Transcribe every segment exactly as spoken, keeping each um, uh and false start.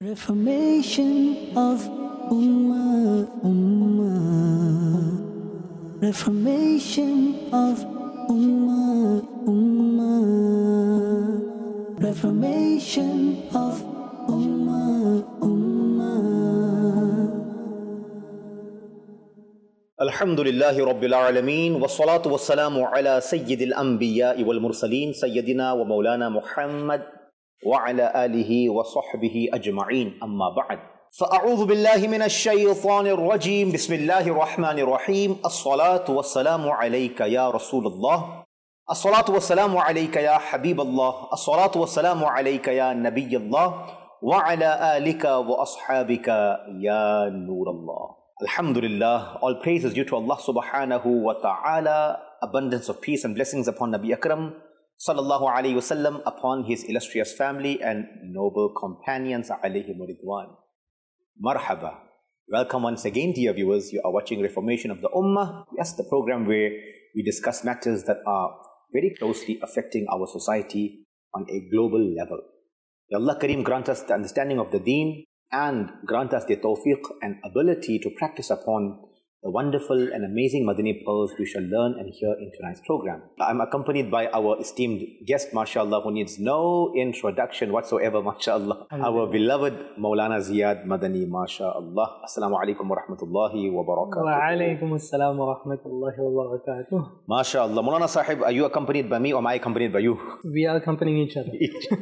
Reformation of Ummah, Ummah. Reformation of Ummah, Ummah. Reformation of Ummah, Ummah. Alhamdulillahi Rabbil Alameen, wa salatu wa salamu ala Sayyidil Anbiya'i wal Mursaleen, Sayyidina wa Maulana Muhammad wa ala alihi wa sahbihi ajma'een, amma ba'd. فأعوذ بالله من الشيطان الرجيم بسم الله الرحمن الرحيم الصلاة والسلام عليك يا رسول الله الصلاة والسلام عليك يا حبيب الله الصلاة والسلام عليك يا نبي الله وعلى آلك وأصحابك يا نور الله. Alhamdulillah, all praise is due to Allah subhanahu wa ta'ala, abundance of peace and blessings upon Nabi Akram sallallahu alayhi wasallam, upon his illustrious family and noble companions alayhim ridwan. Marhaba. Welcome once again, dear viewers. You are watching Reformation of the Ummah. Yes, the program where we discuss matters that are very closely affecting our society on a global level. May Allah Kareem grant us the understanding of the deen and grant us the tawfiq and ability to practice upon the wonderful and amazing Madani pearls we shall learn and hear in tonight's program. I'm accompanied by our esteemed guest, mashallah, who needs no introduction whatsoever, mashallah. Our beloved Maulana Ziyad Madani, mashallah. Assalamu alaikum wa rahmatullahi wa barakatuh. Wa alaikum assalam wa rahmatullahi wa barakatuh. Mashallah. Maulana Sahib, are you accompanied by me or am I accompanied by you? We are accompanying each other.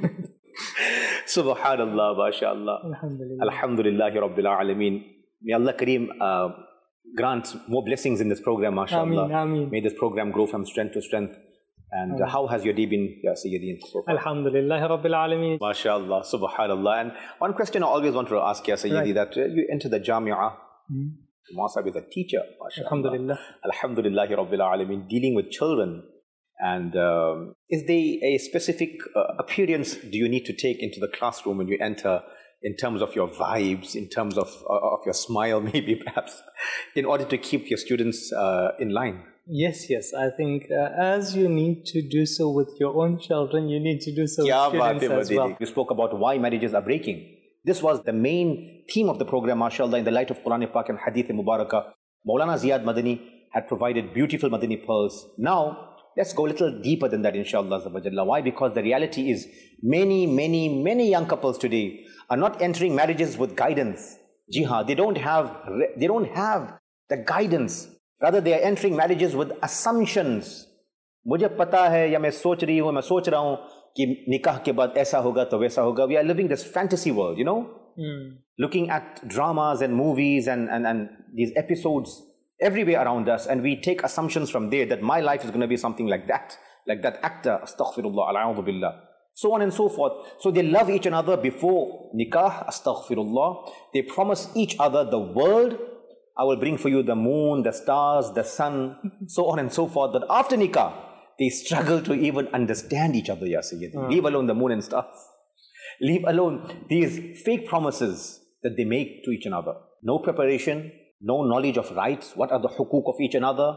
Subhanallah, mashallah. Alhamdulillah. Alhamdulillahi Rabbil Alameen. May Allah Kareem uh, grant more blessings in this program, mashallah. Ameen, ameen. May this program grow from strength to strength. And uh, how has your day been, Ya Sayyidi, so far? Alhamdulillah Rabbil Alameen. Mashallah, subhanallah. And one question I always want to ask, Ya Sayyidi, right. that uh, you enter the Jami'ah. Mm. Masab is a teacher, mashallah. Alhamdulillah. Alhamdulillahi Rabbil Alameen, dealing with children. And um, is there a specific uh, appearance do you need to take into the classroom when you enter, in terms of your vibes, in terms of uh, of your smile, maybe perhaps, in order to keep your students uh, in line? Yes, yes. I think uh, as you need to do so with your own children, you need to do so with students as well. You spoke about why marriages are breaking. This was the main theme of the program, mashallah, in the light of Quran Pak and Hadith Mubarakah. Maulana Ziyad Madani had provided beautiful Madani pearls. Now, let's go a little deeper than that, inshallah. Why? Because the reality is many, many, many young couples today are not entering marriages with guidance. Jihad. They don't have, they don't have the guidance. Rather, they are entering marriages with assumptions. मुझे पता है या मैं सोच रही हूँ, मैं सोच रहा हूँ कि निकाह के बाद ऐसा होगा तो वैसा होगा. We are living this fantasy world, you know, mm. looking at dramas and movies and, and, and these episodes everywhere around us, and we take assumptions from there that my life is going to be something like that, like that actor, astaghfirullah, a'udhu billah, so on and so forth. So they love each another before nikah, astaghfirullah. They promise each other the world. I will bring for you the moon, the stars, the sun, so on and so forth. But after nikah, they struggle to even understand each other, ya Sayyidi. Mm. Leave alone the moon and stars. Leave alone these fake promises that they make to each other. No preparation, no knowledge of rights, what are the hukuk of each another,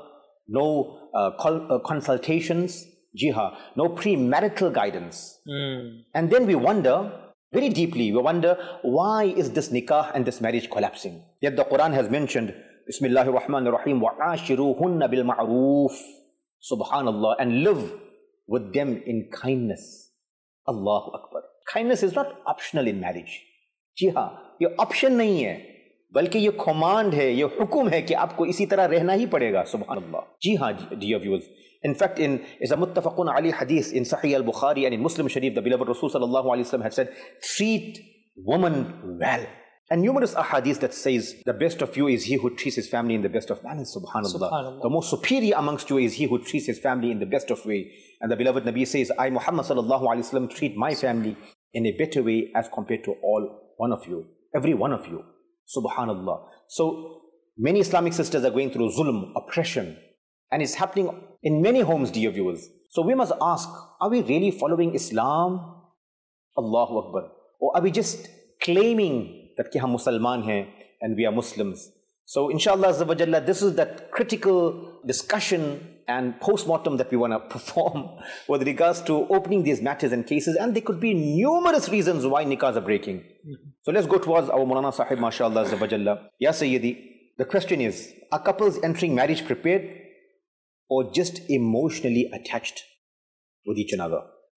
no uh, col- uh, consultations, jihad, no premarital guidance. Mm. And then we wonder, very deeply, we wonder, why is this nikah and this marriage collapsing? Yet the Quran has mentioned, Bismillahir Rahmanir Rahim, وَعَاشِرُوهُنَّ بِالْمَعْرُوفِ, Subhanallah, and live with them in kindness. Allahu Akbar. Kindness is not optional in marriage. Jihad, your option nahi hai. बल्कि ये command है, ये हुक्म है कि आपको इसी तरह रहना ही पड़ेगा. Subhanallah. जी हाँ, dear viewers. In fact, in is a muttafaqun ali hadith in Sahih al-Bukhari and in Muslim Sharif, the beloved Rasul sallallahu alaihi wasallam had said, treat woman well. And numerous ahadith that says, the best of you is he who treats his family in the best of manners. Subhanallah. Subhanallah. The most superior amongst you is he who treats his family in the best of way. And the beloved Nabi says, I, Muhammad sallallahu alaihi wasallam, treat my family in a better way as compared to all one of you, every one of you. Subhanallah. So many Islamic sisters are going through zulm, oppression, and it's happening in many homes, dear viewers. So we must ask, are we really following Islam? Allahu Akbar. Or are we just claiming that ki hum Musliman hain and we are Muslims? So inshallah, this is that critical discussion and post-mortem that we want to perform with regards to opening these matters and cases, and there could be numerous reasons why nikahs are breaking. Mm-hmm. So let's go towards our Maulana Sahib, mashallah, azza wa jalla. Ya Sayyidi, the question is, are couples entering marriage prepared or just emotionally attached with each another?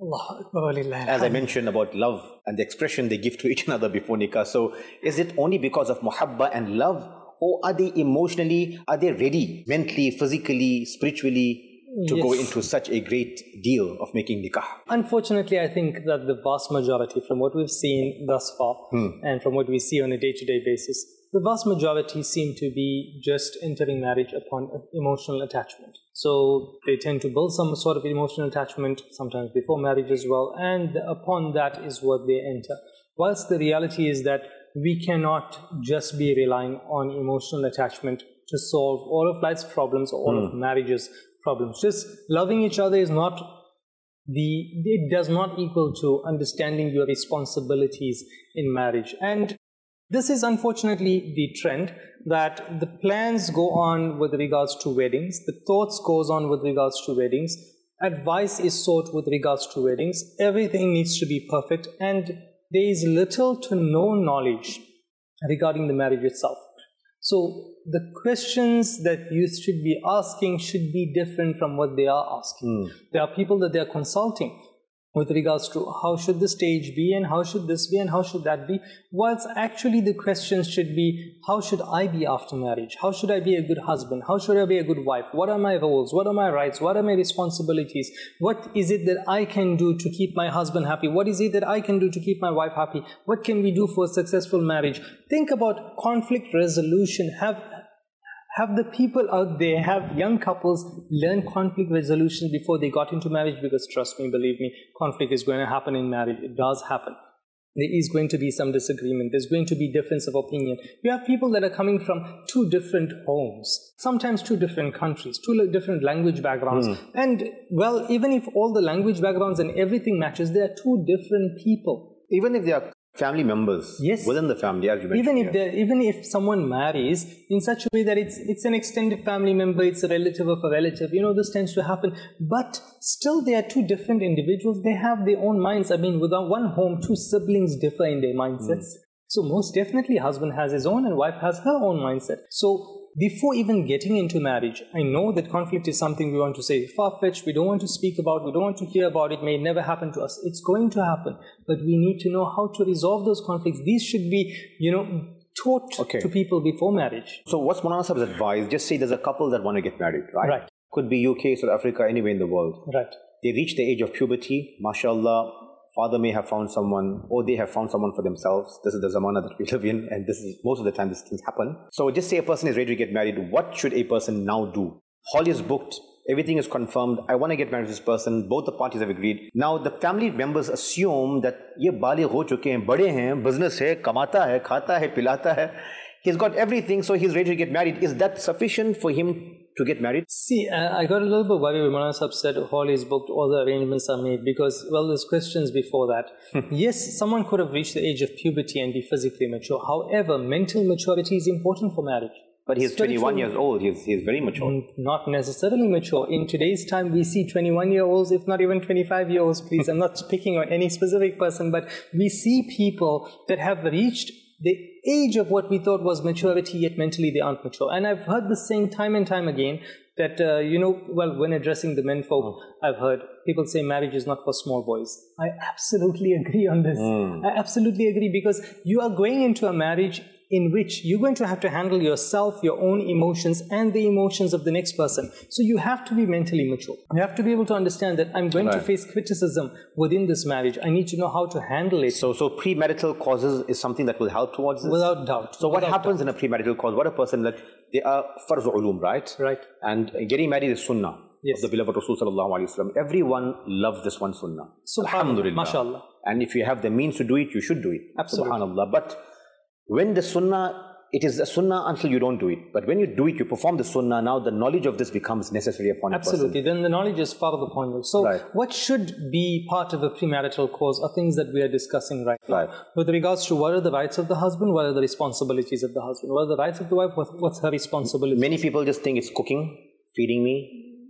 As I mentioned about love and the expression they give to each another before nikah. So is it only because of muhabba and love, or are they emotionally, are they ready mentally, physically, spiritually to yes. go into such a great deal of making nikah? Unfortunately, I think that the vast majority, from what we've seen thus far hmm. and from what we see on a day-to-day basis, the vast majority seem to be just entering marriage upon emotional attachment. So they tend to build some sort of emotional attachment, sometimes before marriage as well, and upon that is what they enter. Whilst the reality is that we cannot just be relying on emotional attachment to solve all of life's problems or all mm. of marriage's problems. Just loving each other is not the, it does not equal to understanding your responsibilities in marriage. And this is unfortunately the trend, that the plans go on with regards to weddings, the thoughts goes on with regards to weddings, advice is sought with regards to weddings, everything needs to be perfect, and there is little to no knowledge regarding the marriage itself. So the questions that you should be asking should be different from what they are asking. Mm. There are people that they are consulting with regards to how should the stage be and how should this be and how should that be, whilst actually the questions should be, how should I be after marriage? How should I be a good husband? How should I be a good wife? What are my roles? What are my rights? What are my responsibilities? What is it that I can do to keep my husband happy? What is it that I can do to keep my wife happy? What can we do for a successful marriage? Think about conflict resolution. Have Have the people out there, have young couples learn conflict resolution before they got into marriage, because trust me, believe me, conflict is going to happen in marriage. It does happen. There is going to be some disagreement. There's going to be difference of opinion. You have people that are coming from two different homes, sometimes two different countries, two different language backgrounds. Mm. And well, even if all the language backgrounds and everything matches, they are two different people. Even if they are family members, yes, within the family, as you mentioned. Even if yeah. even if someone marries in such a way that it's it's an extended family member, it's a relative of a relative, you know, this tends to happen. But still, they are two different individuals. They have their own minds. I mean, within one home, two siblings differ in their mindsets. Mm. So most definitely, husband has his own and wife has her own mindset. So before even getting into marriage, I know that conflict is something we want to say far-fetched, we don't want to speak about, we don't want to hear about, it may never happen to us. It's going to happen, but we need to know how to resolve those conflicts. These should be, you know, taught okay. to people before marriage. So what's Maulana Sahib's advice? Just say there's a couple that want to get married, right? Right. Could be U K, South Africa, anywhere in the world. Right. They reach the age of puberty, mashallah. Father may have found someone, or they have found someone for themselves. This is the zamana that we live in, and this is most of the time these things happen. So just say a person is ready to get married. What should a person now do? Hall is booked, everything is confirmed. I want to get married to this person. Both the parties have agreed. Now the family members assume that ye baligh ho chuke hain, bade hain, business hai, kamata hai, khata hai, pilata hai. He's got everything, so he's ready to get married. Is that sufficient for him to get married? See, uh, I got a little bit worried when Maulana Sahib said hall is booked, all the arrangements are made, because, well, there's questions before that. Yes, someone could have reached the age of puberty and be physically mature. However, mental maturity is important for marriage. But he's twenty-one years old. He's, he's very mature. Not necessarily mature. In today's time, we see twenty-one-year-olds, if not even twenty-five-year-olds, please. I'm not picking on any specific person, but we see people that have reached the age of what we thought was maturity, yet mentally they aren't mature. And I've heard the same time and time again that, uh, you know, well, when addressing the men folk, mm. I've heard people say marriage is not for small boys. I absolutely agree on this. Mm. I absolutely agree, because you are going into a marriage in which you're going to have to handle yourself, your own emotions, and the emotions of the next person. So you have to be mentally mature. You have to be able to understand that I'm going right. to face criticism within this marriage. I need to know how to handle it. So, so premarital causes is something that will help towards this? Without doubt. So what Without happens doubt. in a premarital cause? What a person that they are farz ulum, right? Right. And getting married is sunnah. Yes. Of the beloved Rasul sallallahu alaihi wasallam. Everyone loves this one sunnah. Alhamdulillah. MashaAllah. And if you have the means to do it, you should do it. Absolutely. Subhanallah. But when the sunnah, it is a sunnah until you don't do it. But when you do it, you perform the sunnah, now the knowledge of this becomes necessary upon a person. Absolutely. Then the knowledge is fard upon you. So right. what should be part of a premarital cause are things that we are discussing right now. Right. With regards to what are the rights of the husband, what are the responsibilities of the husband, what are the rights of the wife, what's her responsibility? Many people just think it's cooking, feeding me,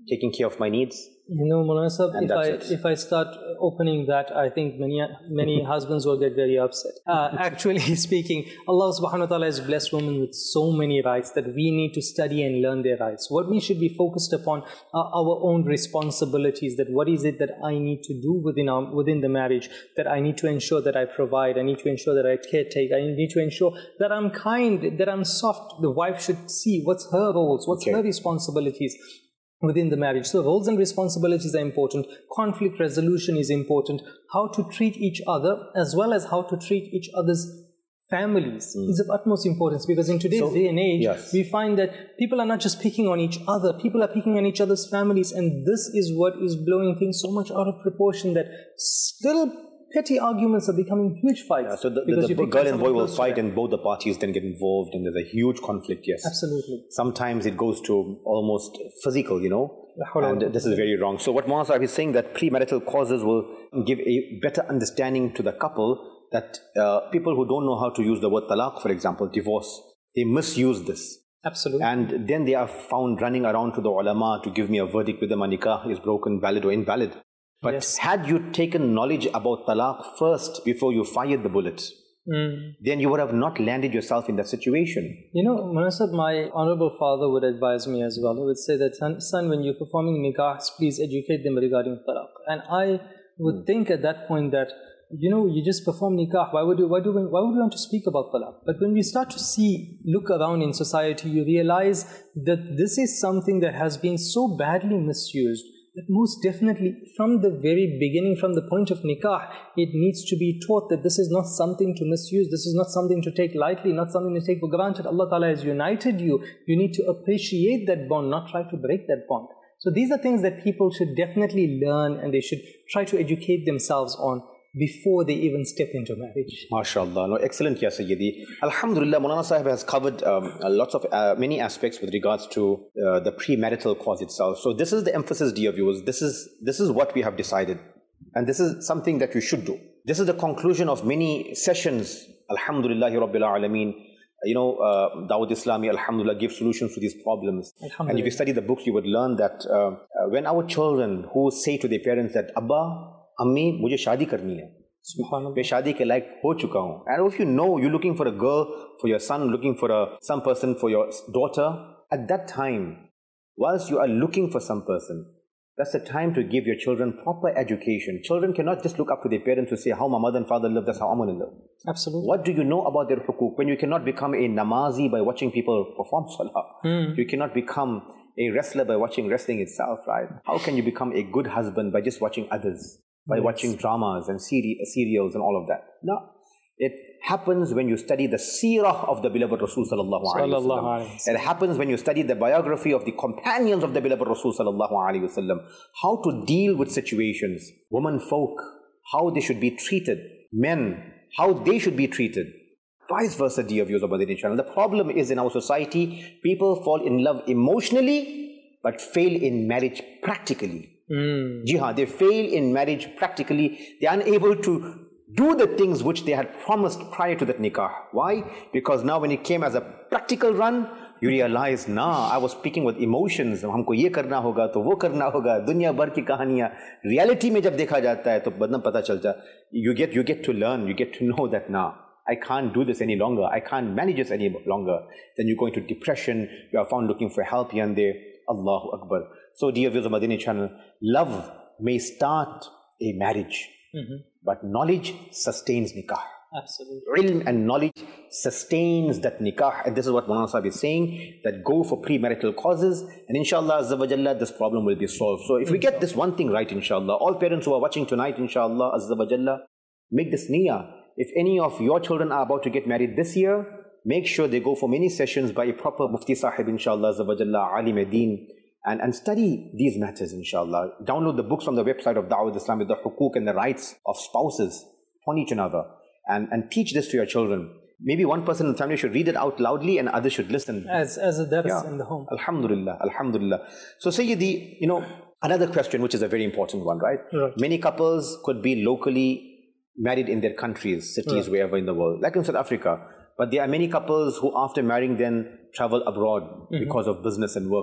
taking care of my needs. You know, Maulana Sahib, And if I that's it. if I start opening that, I think many many husbands will get very upset. Uh, actually speaking, Allah subhanahu wa ta'ala has blessed women with so many rights that we need to study and learn their rights. What we should be focused upon are our own responsibilities, that what is it that I need to do within our, within the marriage, that I need to ensure that I provide, I need to ensure that I caretake, I need to ensure that I'm kind, that I'm soft. The wife should see what's her roles, what's Okay. her responsibilities within the marriage. So roles and responsibilities are important. Conflict resolution is important. How to treat each other as well as how to treat each other's families is of utmost importance, because in today's So, day and age, yes. we find that people are not just picking on each other, people are picking on each other's families, and this is what is blowing things so much out of proportion that still petty arguments are becoming huge fights. Yeah, so the, because the, you the pick girl on and someone boy will close to fight them. and both the parties then get involved and there's a huge conflict, yes. Absolutely. Sometimes it goes to almost physical, you know, La hawla wa la and this is very wrong. So what Maulana Sahib is saying, that premarital causes will give a better understanding to the couple, that uh, people who don't know how to use the word talaq, for example, divorce, they misuse this. Absolutely. And then they are found running around to the ulama to give me a verdict whether my nikah is broken, valid or invalid. But Yes. had you taken knowledge about talaq first before you fired the bullet, Mm. then you would have not landed yourself in that situation. You know, Manasab, my honorable father would advise me as well. He would say that, son, son when you're performing nikahs, please educate them regarding talaq. And I would Hmm. think at that point that, you know, you just perform nikah. Why would you, why do we, why would you want to speak about talaq? But when we start to see, look around in society, you realize that this is something that has been so badly misused, that most definitely from the very beginning, from the point of nikah, it needs to be taught that this is not something to misuse, this is not something to take lightly, not something to take for granted. Allah Ta'ala has united you. You need to appreciate that bond, not try to break that bond. So these are things that people should definitely learn, and they should try to educate themselves on before they even step into marriage. MashaAllah. No, excellent, Ya Sayyidi. Alhamdulillah, Maulana Sahib has covered um, lots of, uh, many aspects with regards to uh, the premarital cause itself. So this is the emphasis, dear viewers. This is, this is what we have decided. And this is something that you should do. This is the conclusion of many sessions. Alhamdulillahi Rabbil Alameen. You know, uh, Dawud Islami, Alhamdulillah, gives solutions to these problems. And if you study the books, you would learn that uh, uh, when our children who say to their parents that, Abba, Ammi, mujhe shaadi karni hai. Subhanallah. मैं शादी के लायक हो चुका हूँ. And if you know you're looking for a girl for your son, looking for a some person for your daughter, at that time, whilst you are looking for some person, that's the time to give your children proper education. Children cannot just look up to their parents to say how my mother and father live, that's how I'm going to live. Absolutely. What do you know about their hukuk? When you cannot become a namazi by watching people perform salah, Hmm. you cannot become a wrestler by watching wrestling itself, right? How can you become a good husband by just watching others? By Yes. watching dramas and seri- serials and all of that. No. It happens when you study the seerah of the beloved Rasul sallallahu alaihi Sallallahu wasallam. alaihi wasallam. It happens when you study the biography of the companions of the beloved Rasul sallallahu alaihi wasallam. How to deal with situations. Women folk, how they should be treated. Men, how they should be treated. Vice versa, dear viewers of Madani channel. The problem is in our society, people fall in love emotionally, but fail in marriage practically. Mm. Ji haan, they fail in marriage practically. They are unable to do the things which they had promised prior to that nikah. Why? Because now when it came as a practical run, you realize, nah, I was speaking with emotions. हमको ये करना होगा, तो वो करना होगा. दुनिया भर की कहानियाँ. Reality में जब देखा जाता है, तो बदन पता चलता. You get, you get to learn. You get to know that now. I can't do this any longer. I can't manage this any longer. Then you go into depression. You are found looking for help here and there. Allahu Akbar. So dear viewers of Madani channel, love may start a marriage, Mm-hmm. but knowledge sustains nikah. Absolutely. Ilm and knowledge sustains that nikah. And this is what Maulana Sahib is saying, that go for premarital causes, and inshallah azza wa jalla, this problem will be solved. So if we get this one thing right, inshallah, all parents who are watching tonight, inshallah azza wa jalla, make this niyyah. If any of your children are about to get married this year, make sure they go for many sessions by a proper mufti sahib, inshallah azza wa jalla, alim ad-deen, and, and study these matters, inshallah. Download the books from the website of Dawud Islam with the hukuk and the rights of spouses upon each another, and, and teach this to your children. Maybe one person in the family should read it out loudly and others should listen. As, as a dars Yeah. in the home. Alhamdulillah, alhamdulillah. So Sayyidi, you know, another question which is a very important one, right? Right. Many couples could be locally married in their countries, cities, Right. wherever in the world, like in South Africa. But there are many couples who after marrying then travel abroad Mm-hmm. because of business and work.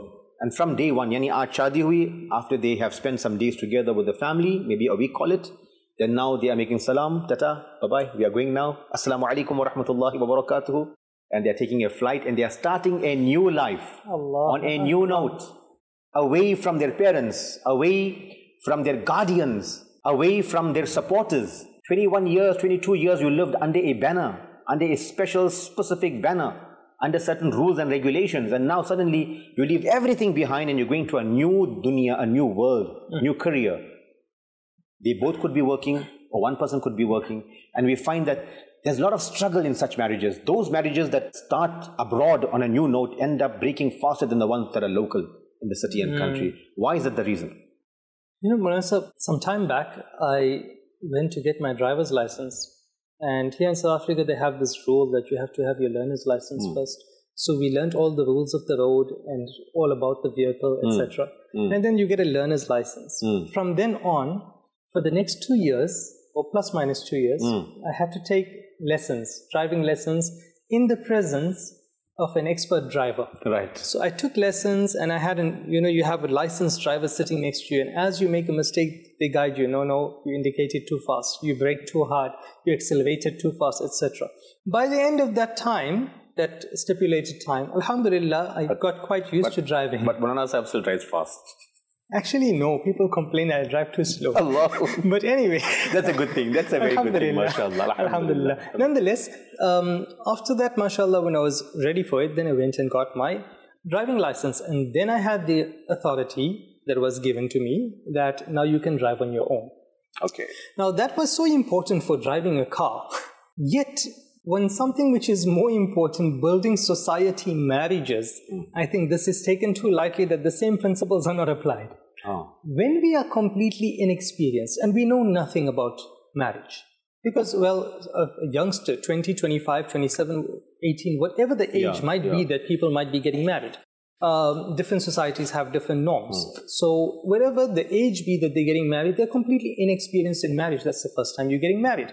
And from day one, yani aaj shaadi hui, after they have spent some days together with the family, maybe a week call it, then now they are making salam, tata, bye-bye, we are going now, assalamu alaikum wa rahmatullahi wa barakatuhu, and they are taking a flight and they are starting a new life Allah. on a new note, away from their parents, away from their guardians, away from their supporters. twenty-one years, twenty-two years you lived under a banner, under a special specific banner, under certain rules and regulations, and now suddenly you leave everything behind and you're going to a new dunya, a new world, mm. new career. They both could be working, or one person could be working, and we find that there's a lot of struggle in such marriages. Those marriages that start abroad on a new note end up breaking faster than the ones that are local in the city and mm. country. Why is that the reason? You know, Manasa, some time back, I went to get my driver's license. And here in South Africa, they have this rule that you have to have your learner's license mm. first. So we learned all the rules of the road and all about the vehicle, et cetera. Mm. Mm. And then you get a learner's license. Mm. From then on, for the next two years, or plus minus two years, mm. I had to take lessons, driving lessons, in the presence of an expert driver. Right. So I took lessons, and I had an, you know, you have a licensed driver sitting next to you, and as you make a mistake, they guide you. No, no, you indicated too fast, you brake too hard, you accelerated too fast, et cetera. By the end of that time, that stipulated time, alhamdulillah, I but, got quite used but, to driving. But Maulana Sahib still drives fast. Actually, no. People complain that I drive too slow. Allah. But anyway. That's a good thing. That's a very good thing, mashallah. Alhamdulillah. Alhamdulillah. Nonetheless, um, after that, mashallah, when I was ready for it, then I went and got my driving license. And then I had the authority that was given to me that now you can drive on your own. Okay. Now, that was so important for driving a car. Yet, when something which is more important, building society, marriages, mm. I think this is taken too lightly that the same principles are not applied. Oh. When we are completely inexperienced and we know nothing about marriage, because, well, a youngster, twenty, twenty-five, twenty-seven, eighteen, whatever the age yeah, might yeah. be that people might be getting married, um, different societies have different norms. Mm. So whatever the age be that they're getting married, they're completely inexperienced in marriage. That's the first time you're getting married.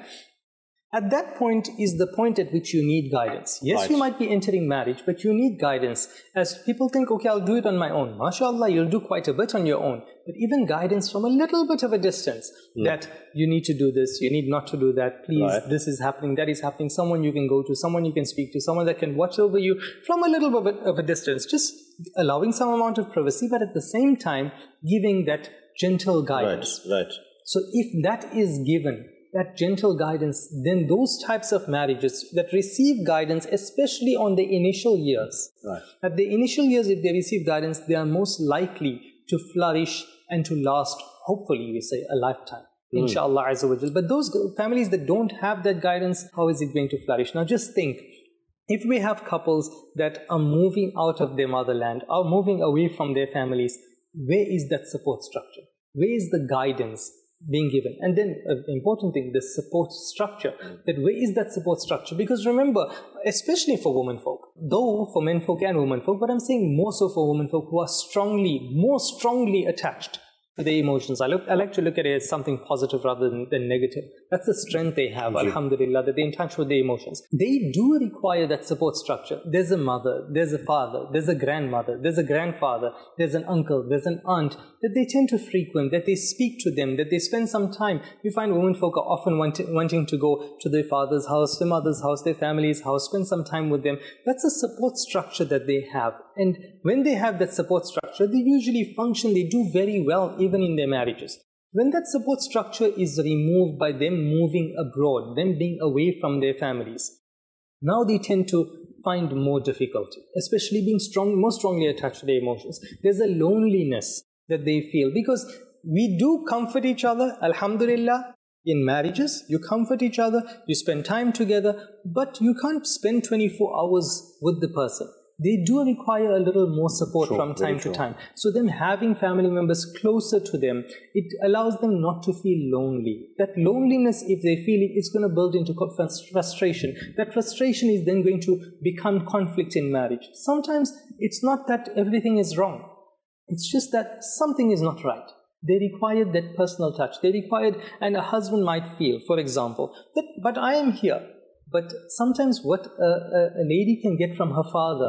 At that point is the point at which you need guidance. Yes, right. You might be entering marriage, but you need guidance. As people think, okay, I'll do it on my own. MashaAllah, you'll do quite a bit on your own. But even guidance from a little bit of a distance, mm. that you need to do this, you need not to do that, please, right. this is happening, that is happening, someone you can go to, someone you can speak to, someone that can watch over you from a little bit of a distance, just allowing some amount of privacy, but at the same time, giving that gentle guidance. Right, right. So if that is given, that gentle guidance, then those types of marriages that receive guidance, especially on the initial years, right. at the initial years, if they receive guidance, they are most likely to flourish and to last, hopefully, we say, a lifetime. Mm. Inshallah Azza wa Jal. But those families that don't have that guidance, how is it going to flourish? Now just think, if we have couples that are moving out of their motherland, are moving away from their families, where is that support structure? Where is the guidance being given? And then an important thing, the support structure, that where is that support structure? Because remember, especially for women folk, though for men folk and women folk, but I'm saying more so for women folk who are strongly, more strongly attached to their emotions. I, look, I like to look at it as something positive rather than, than negative. That's the strength they have, mm-hmm. alhamdulillah, that they're in touch with their emotions. They do require that support structure. There's a mother, there's a father, there's a grandmother, there's a grandfather, there's an uncle, there's an aunt that they tend to frequent, that they speak to them, that they spend some time. You find women folk are often want wanting to go to their father's house, their mother's house, their family's house, spend some time with them. That's a support structure that they have. And when they have that support structure, they usually function, they do very well even in their marriages. When that support structure is removed by them moving abroad, them being away from their families, now they tend to find more difficulty, especially being strong, more strongly attached to their emotions. There's a loneliness that they feel, because we do comfort each other, alhamdulillah, in marriages. You comfort each other, you spend time together, but you can't spend twenty-four hours with the person. They do require a little more support true, from time to time. So them having family members closer to them, it allows them not to feel lonely. That loneliness, if they feel it, it's going to build into frustration. That frustration is then going to become conflict in marriage. Sometimes it's not that everything is wrong. It's just that something is not right. They required that personal touch. They required, and a husband might feel, for example, that, but I am here. But sometimes what a, a, a lady can get from her father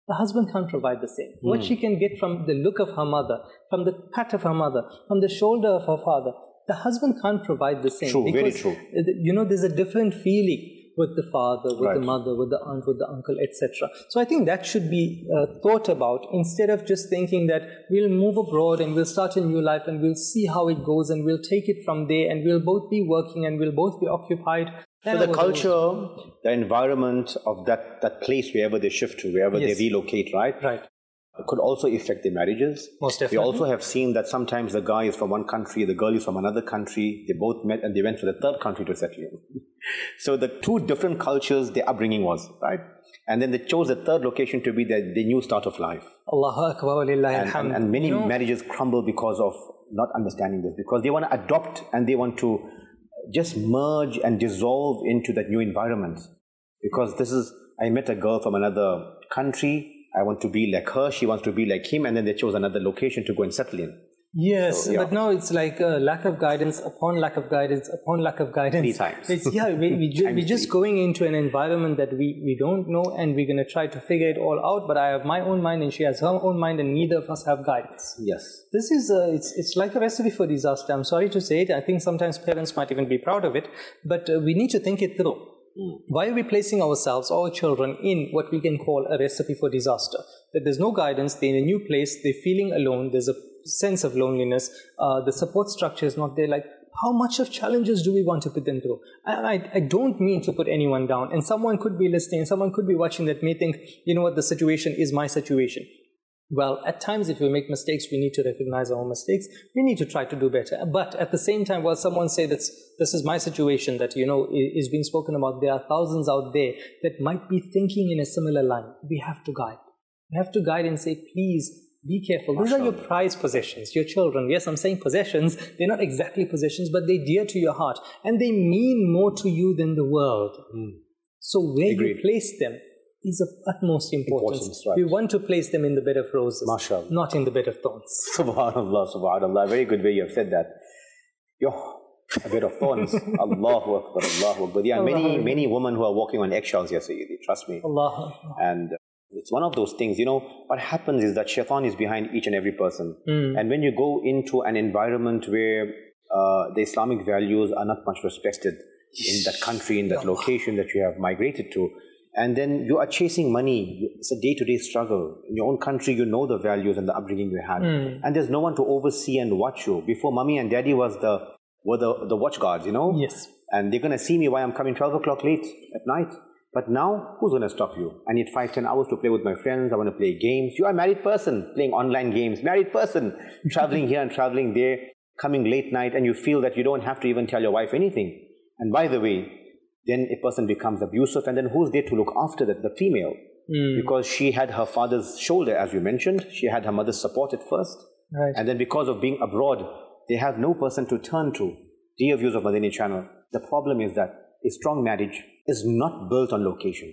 The husband can't provide the same. Mm. What she can get from the look of her mother, from the pat of her mother, from the shoulder of her father, the husband can't provide the same. True, because, very true. You know, there's a different feeling with the father, with right. the mother, with the aunt, with the uncle, et cetera. So I think that should be uh, thought about instead of just thinking that we'll move abroad and we'll start a new life and we'll see how it goes and we'll take it from there and we'll both be working and we'll both be occupied. So the culture, the environment of that, that place wherever they shift to, wherever yes. they relocate, right? Right. Could also affect their marriages. Most definitely. We also have seen that sometimes the guy is from one country, the girl is from another country. They both met and they went to the third country to settle in. So the two different cultures their upbringing was, right? And then they chose the third location to be their, their new start of life. Allahu Akbar wa lillahi and, and, and many you know, marriages crumble because of not understanding this, because they want to adopt and they want to just merge and dissolve into that new environment. Because this is, I met a girl from another country, I want to be like her, she wants to be like him, and then they chose another location to go and settle in. Yes, so, yeah. but now it's like a lack of guidance upon lack of guidance upon lack of guidance. Three times. It's, yeah, we, we ju we're just going into an environment that we, we don't know and we're going to try to figure it all out, but I have my own mind and she has her own mind and neither of us have guidance. Yes. This is, a, it's, it's like a recipe for disaster. I'm sorry to say it. I think sometimes parents might even be proud of it, but uh, we need to think it through. Mm. Why are we placing ourselves, our children, in what we can call a recipe for disaster? That there's no guidance, they're in a new place, they're feeling alone, there's a sense of loneliness, uh, the support structure is not there. Like, how much of challenges do we want to put them through? And I, I don't mean to put anyone down. And someone could be listening, someone could be watching that may think, you know what, the situation is my situation. Well, at times if we make mistakes, we need to recognize our own mistakes. We need to try to do better. But at the same time, while someone say that this is my situation that, you know, is being spoken about, there are thousands out there that might be thinking in a similar line. We have to guide. We have to guide and say, please, be careful. These are your prized possessions, your children. Yes, I'm saying possessions. They're not exactly possessions, but they're dear to your heart. And they mean more to you than the world. Mm. So where Agreed. You place them is of utmost importance. importance right. We want to place them in the bed of roses, Mashallah. Not in the bed of thorns. Subhanallah, subhanallah. Very good way you have said that. Yo, a bed of thorns. Allahu Akbar, Allahu Akbar. There are many, many women who are walking on eggshells here, Sayyidi. Trust me. Allah. And it's one of those things, you know, what happens is that shaitan is behind each and every person. Mm. And when you go into an environment where uh, the Islamic values are not much respected in that country, in that location that you have migrated to, and then you are chasing money, it's a day-to-day struggle. In your own country, you know the values and the upbringing you had. Mm. And there's no one to oversee and watch you. Before, mommy and daddy was the, were the, the watch guards, you know? Yes. And they're going to see me while I'm coming twelve o'clock late at night. But now, who's going to stop you? I need five, ten hours to play with my friends. I want to play games. You are a married person playing online games. Married person traveling here and traveling there, coming late night, and you feel that you don't have to even tell your wife anything. And by the way, then a person becomes abusive, and then who's there to look after that? The female. Mm. Because she had her father's shoulder, as you mentioned. She had her mother's support at first. Right. And then because of being abroad, they have no person to turn to. Dear viewers of Madani channel, the problem is that a strong marriage is not built on location.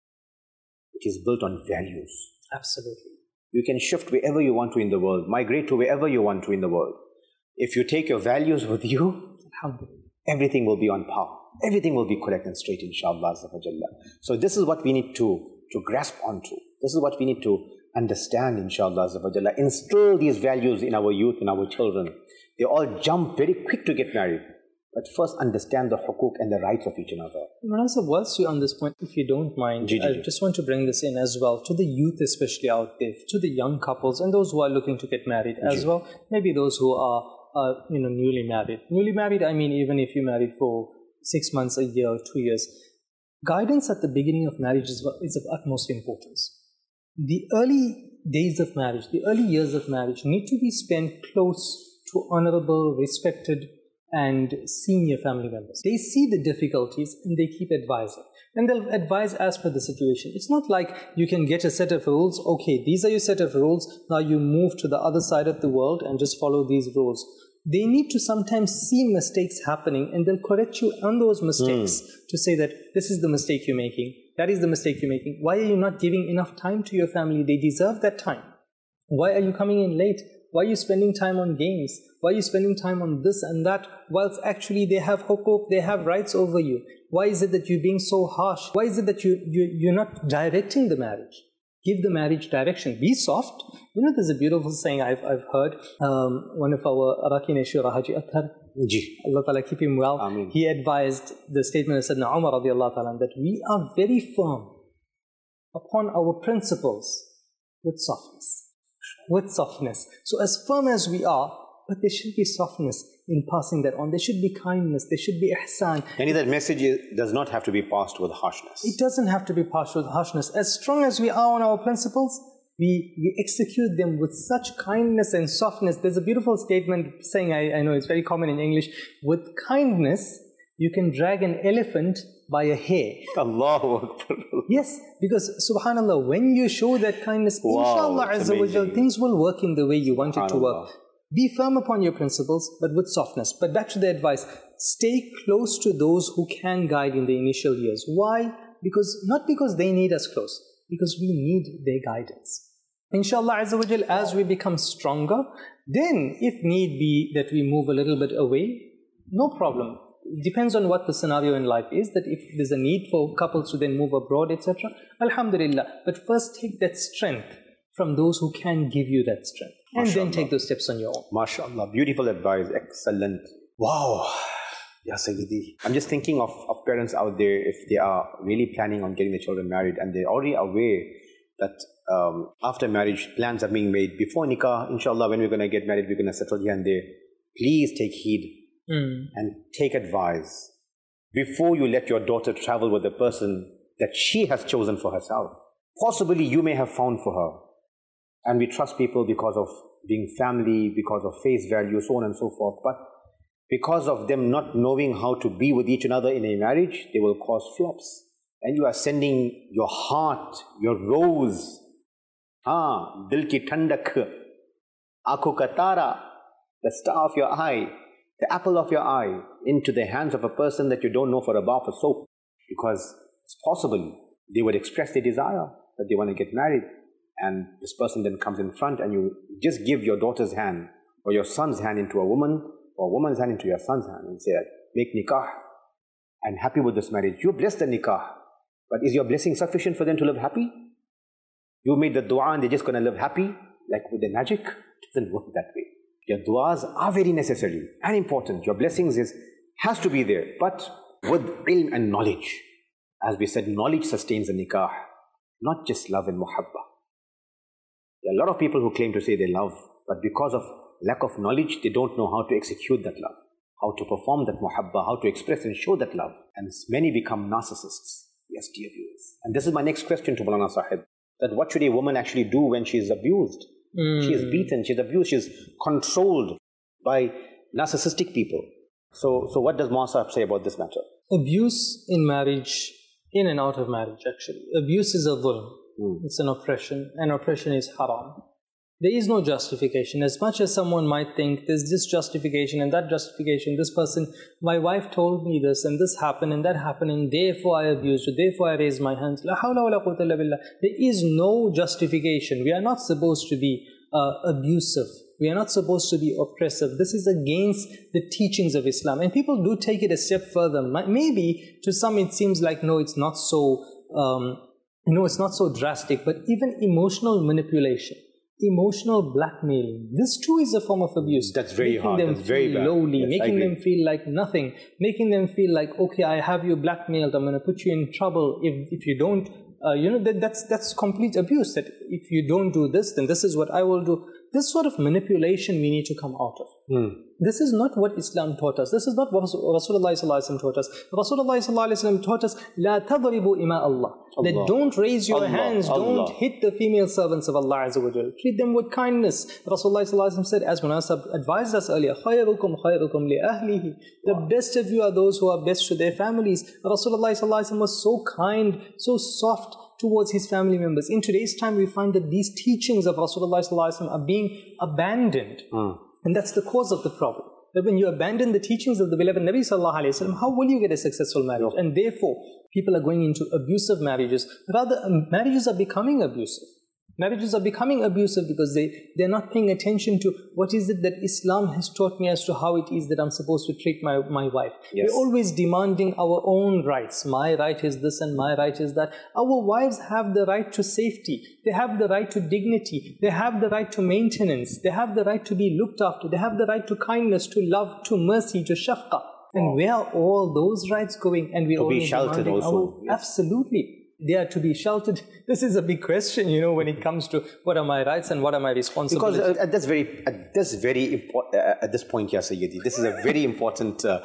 It is built on values. Absolutely. You can shift wherever you want to in the world, migrate to wherever you want to in the world. If you take your values with you, everything will be on par. Everything will be correct and straight, inshallah. So this is what we need to, to grasp onto. This is what we need to understand, inshallah. Instill these values in our youth, in our children. They all jump very quick to get married. But first understand the hukuk and the rights of each another. Manasab, whilst you're on this point, if you don't mind, G G. I just want to bring this in as well, to the youth especially out there, to the young couples and those who are looking to get married G G. As well, maybe those who are uh, you know, newly married. Newly married, I mean even if you're married for six months, a year, two years. Guidance at the beginning of marriage is, is of utmost importance. The early days of marriage, the early years of marriage need to be spent close to honorable, respected and senior family members. They see the difficulties and they keep advising. And they'll advise as per the situation. It's not like you can get a set of rules. Okay, these are your set of rules. Now you move to the other side of the world and just follow these rules. They need to sometimes see mistakes happening and they'll correct you on those mistakes mm. to say that this is the mistake you're making. That is the mistake you're making. Why are you not giving enough time to your family? They deserve that time. Why are you coming in late? Why are you spending time on games? Why are you spending time on this and that? Whilst actually they have hukuk, they have rights over you. Why is it that you're being so harsh? Why is it that you, you, you're not directing the marriage? Give the marriage direction. Be soft. You know, there's a beautiful saying I've, I've heard. Um, one of our Arakin Shura Haji Athar, Allah Ta'ala keep him well, Ameen. He advised the statement of Sayyidina Umar radiallahu ta'ala that we are very firm upon our principles with softness. With softness. So as firm as we are, but there should be softness in passing that on. There should be kindness. There should be ihsan. And that message is, does not have to be passed with harshness. It doesn't have to be passed with harshness. As strong as we are on our principles, we, we execute them with such kindness and softness. There's a beautiful statement saying, I, I know it's very common in English, with kindness, you can drag an elephant by a hair. Allahu Akbar. Yes, because subhanAllah, when you show that kindness, Wow, inshallah that's azza wa jal, amazing. things will work in the way you want it to work. SubhanAllah. Be firm upon your principles, but with softness. But back to the advice, stay close to those who can guide in the initial years. Why? Because, not because they need us close, because we need their guidance. Inshallah azza wa jal, as we become stronger, then if need be that we move a little bit away, no problem. It depends on what the scenario in life is, that if there's a need for couples to then move abroad, et cetera, alhamdulillah. But first take that strength from those who can give you that strength. And MashaAllah. then take those steps on your own. MashaAllah. Beautiful advice. Excellent. Wow. Ya Sayyidi. I'm just thinking of, of parents out there, if they are really planning on getting their children married and they're already aware that um, after marriage plans are being made before nikah, inshallah, when we're going to get married, we're going to settle here and there. Please take heed Mm. and take advice before you let your daughter travel with the person that she has chosen for herself. Possibly you may have found for her. And we trust people because of being family, because of face value, so on and so forth. But because of them not knowing how to be with each another in a marriage, they will cause flops. And you are sending your heart, your rose, ah, dil ki thandak, aankhon ka tara, the star of your eye, the apple of your eye, into the hands of a person that you don't know for a bar for soap. Because it's possible they would express their desire that they want to get married. And this person then comes in front and you just give your daughter's hand or your son's hand into a woman or a woman's hand into your son's hand and say, make nikah. I'm happy with this marriage. You bless the nikah. But is your blessing sufficient for them to live happy? You made the dua and they're just going to live happy like with the magic? It doesn't work that way. Your duas are very necessary and important. Your blessings is, has to be there, but with ilm and knowledge. As we said, knowledge sustains the nikah, not just love and muhabba. There are a lot of people who claim to say they love, but because of lack of knowledge, they don't know how to execute that love, how to perform that muhabba, how to express and show that love. And many become narcissists. Yes, dear viewers. And this is my next question to Maulana Sahib, that what should a woman actually do when she is abused? Mm. She is beaten, she is abused, she is controlled by narcissistic people. So, so what does Maulana Sahib say about this matter? Abuse in marriage, in and out of marriage actually. Abuse is a dhulm. Mm. It's an oppression, and oppression is haram. There is no justification. As much as someone might think there's this justification and that justification, this person, my wife told me this and this happened and that happened and therefore I abused her, therefore I raised my hands. La hawla wa la quwwata illa billah. There is no justification. We are not supposed to be uh, abusive. We are not supposed to be oppressive. This is against the teachings of Islam. And people do take it a step further. Maybe to some it seems like, no, it's not so, um, no, it's not so drastic, but even emotional manipulation, emotional blackmailing, this too is a form of abuse. That's very making hard. them That's very feel bad. lowly, Yes, making them feel like nothing, making them feel like, okay, I have you blackmailed, I'm going to put you in trouble if, if you don't, uh, you know, that, that's, that's complete abuse, that if you don't do this, then this is what I will do. This sort of manipulation we need to come out of. Mm. This is not what Islam taught us. This is not what Rasulullah sallallahu alaihi wasallam taught us. Rasulullah sallallahu alaihi wasallam taught us, La tadribu ima Allah. That don't raise your Allah, hands, Allah. don't hit the female servants of Allah Azza wa Jal. Treat them with kindness. Rasulullah sallallahu alaihi wasallam said, as Munasab advised us earlier, khayrukum khayrukum li ahlihi. The wow. best of you are those who are best to their families. Rasulullah sallallahu alaihi wasallam was so kind, so soft towards his family members. In today's time, we find that these teachings of Rasulullah sallallahu alaihi wasallam are being abandoned. Mm. And that's the cause of the problem. That when you abandon the teachings of the beloved Nabi sallallahu alaihi wasallam, how will you get a successful marriage? And therefore, people are going into abusive marriages. Rather, marriages are becoming abusive. Marriages are becoming abusive because they, they're not paying attention to what is it that Islam has taught me as to how it is that I'm supposed to treat my, my wife. Yes. We're always demanding our own rights. My right is this and my right is that. Our wives have the right to safety. They have the right to dignity. They have the right to maintenance. They have the right to be looked after. They have the right to kindness, to love, to mercy, to shafqa. And where are all those rights going? And we're To be only sheltered demanding also. our- Yes. Absolutely. They are to be sheltered. This is a big question, you know, when it comes to what are my rights and what are my responsibilities. Because uh, at this very, at this very impo- uh, at this point, yeah, Sayyidi, this is a very important, uh,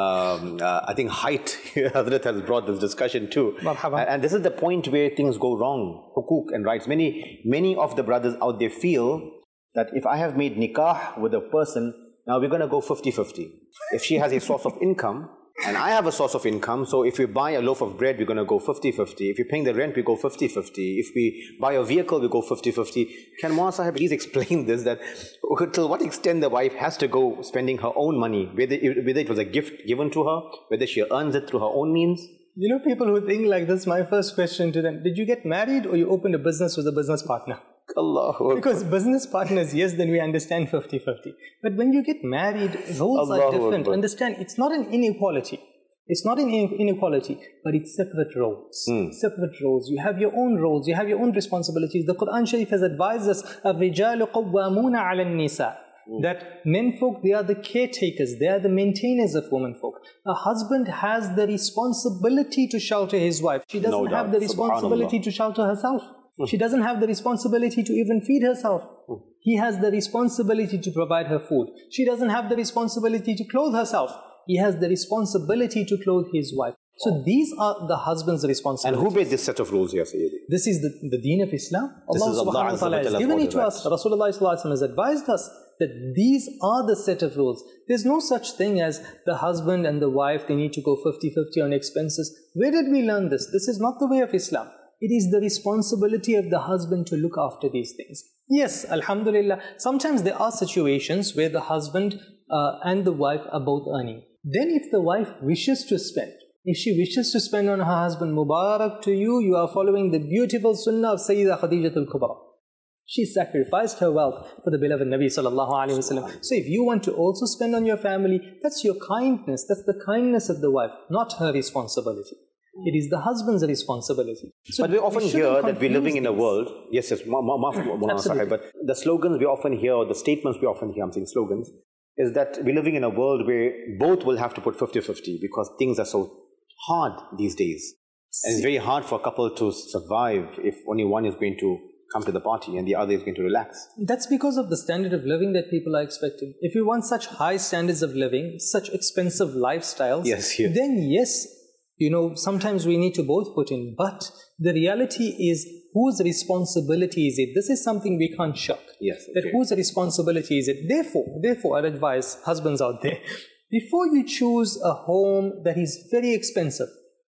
um, uh, I think, height. Hazrat has brought this discussion too. Marhaba. And, and this is the point where things go wrong. Hukuk and rights. Many, many of the brothers out there feel that if I have made nikah with a person, now we're going to go fifty fifty. If she has a source of income, and I have a source of income, so if we buy a loaf of bread, we're going to go fifty fifty. If you're paying the rent, we go fifty fifty. If we buy a vehicle, we go fifty fifty. Can Mullah Sahib please explain this, that till what extent the wife has to go spending her own money, whether it, whether it was a gift given to her, whether she earns it through her own means? You know, people who think like this, my first question to them, did you get married or you opened a business with a business partner? Allahu Akbar. Because business partners, yes, then we understand fifty fifty. But when you get married, roles are Allahu different. Akbar. Understand, it's not an inequality. It's not an in- inequality, but it's separate roles. Hmm. Separate roles. You have your own roles. You have your own responsibilities. The Quran Sharif has advised us, الرِّجَالُ قَوَّامُونَ عَلَى النِّسَاءِ that men folk, they are the caretakers, they are the maintainers of women folk. A husband has the responsibility to shelter his wife. She doesn't No have doubt. the responsibility Subhanallah. to shelter herself. She doesn't have the responsibility to even feed herself. He has the responsibility to provide her food. She doesn't have the responsibility to clothe herself. He has the responsibility to clothe his wife. So these are the husband's And responsibilities. who made this set of rules here, Sayyidi? This is the, the deen of Islam. This Allah is Allah subhanahu wa Azza ta'ala wa has Jalla given it to ordered us. Rasulullah sallallahu alaihi wasallam has advised us that these are the set of rules. There's no such thing as the husband and the wife, they need to go fifty fifty on expenses. Where did we learn this? This is not the way of Islam. It is the responsibility of the husband to look after these things. Yes, alhamdulillah, sometimes there are situations where the husband uh, and the wife are both earning. Then if the wife wishes to spend, if she wishes to spend on her husband, Mubarak to you, you are following the beautiful sunnah of Sayyidah Khadijatul Kubra. She sacrificed her wealth for the beloved Nabi sallallahu alaihi wasallam. So if you want to also spend on your family, that's your kindness, that's the kindness of the wife, not her responsibility. It is the husband's responsibility. So But we often shouldn't hear that we're confuse living in a these. world, yes, yes, ma- ma- ma- Maulana Absolutely. Sahib, but the slogans we often hear, or the statements we often hear, I'm saying slogans, is that we're living in a world where both will have to put fifty fifty because things are so hard these days. And it's very hard for a couple to survive if only one is going to come to the party and the other is going to relax. That's because of the standard of living that people are expecting. If you want such high standards of living, such expensive lifestyles, Yes, yes. then yes, you know, sometimes we need to both put in. But the reality is, whose responsibility is it? This is something we can't shock. Yes, That okay. whose responsibility is it? Therefore, therefore, I'd advise husbands out there, before you choose a home that is very expensive,